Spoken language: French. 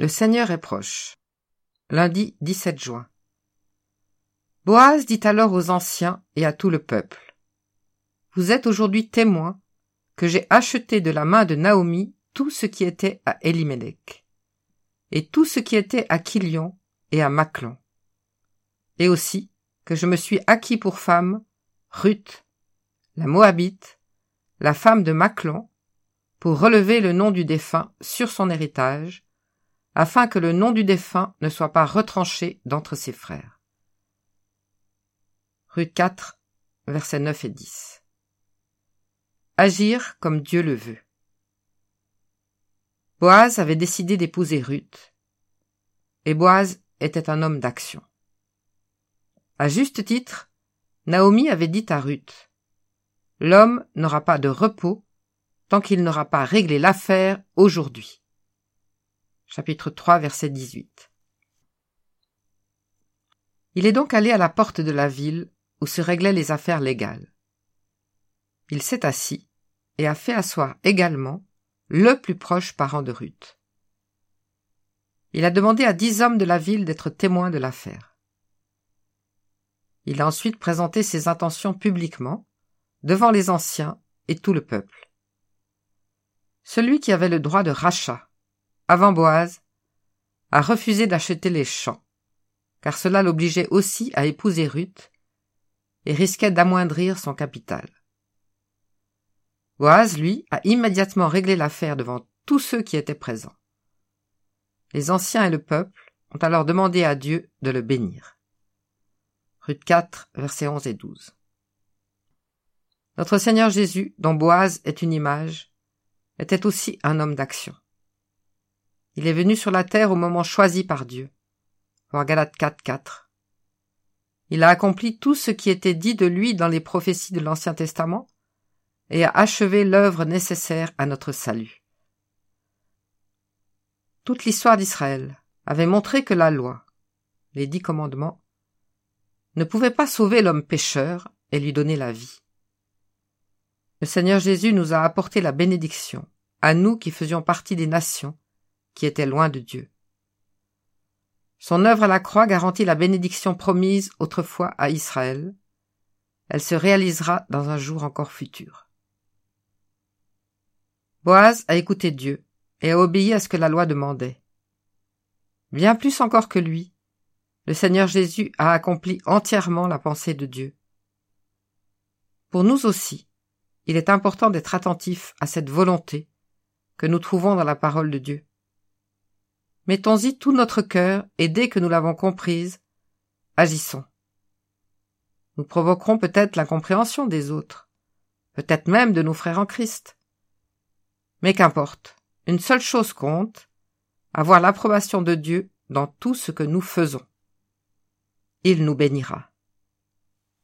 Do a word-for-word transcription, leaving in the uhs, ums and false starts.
Le Seigneur est proche. Lundi dix-sept juin. Boaz dit alors aux anciens et à tout le peuple : Vous êtes aujourd'hui témoins que j'ai acheté de la main de Naomi tout ce qui était à Élimélec, et tout ce qui était à Kilion et à Machlon, et aussi que je me suis acquis pour femme Ruth, la Moabite, la femme de Machlon, pour relever le nom du défunt sur son héritage, afin que le nom du défunt ne soit pas retranché d'entre ses frères. Ruth quatre, versets neuf et dix. Agir comme Dieu le veut. Boaz avait décidé d'épouser Ruth, et Boaz était un homme d'action. À juste titre, Naomi avait dit à Ruth : L'homme n'aura pas de repos tant qu'il n'aura pas réglé l'affaire aujourd'hui. Chapitre trois, verset dix-huit. Il est donc allé à la porte de la ville où se réglaient les affaires légales. Il s'est assis et a fait asseoir également le plus proche parent de Ruth. Il a demandé à dix hommes de la ville d'être témoins de l'affaire. Il a ensuite présenté ses intentions publiquement, devant les anciens et tout le peuple. Celui qui avait le droit de rachat, avant Boaz, a refusé d'acheter les champs, car cela l'obligeait aussi à épouser Ruth et risquait d'amoindrir son capital. Boaz, lui, a immédiatement réglé l'affaire devant tous ceux qui étaient présents. Les anciens et le peuple ont alors demandé à Dieu de le bénir. Ruth quatre, versets onze et douze. Notre Seigneur Jésus, dont Boaz est une image, était aussi un homme d'action. Il est venu sur la terre au moment choisi par Dieu. Voir Galates quatre, quatre. Il a accompli tout ce qui était dit de lui dans les prophéties de l'Ancien Testament et a achevé l'œuvre nécessaire à notre salut. Toute l'histoire d'Israël avait montré que la loi, les dix commandements, ne pouvait pas sauver l'homme pécheur et lui donner la vie. Le Seigneur Jésus nous a apporté la bénédiction, à nous qui faisions partie des nations, qui étaient loin de Dieu. Son œuvre à la croix garantit la bénédiction promise autrefois à Israël. Elle se réalisera dans un jour encore futur. Boaz a écouté Dieu et a obéi à ce que la loi demandait. Bien plus encore que lui, le Seigneur Jésus a accompli entièrement la pensée de Dieu. Pour nous aussi, il est important d'être attentif à cette volonté que nous trouvons dans la parole de Dieu. Mettons-y tout notre cœur et dès que nous l'avons comprise, agissons. Nous provoquerons peut-être l'incompréhension des autres, peut-être même de nos frères en Christ. Mais qu'importe, une seule chose compte, avoir l'approbation de Dieu dans tout ce que nous faisons. Il nous bénira.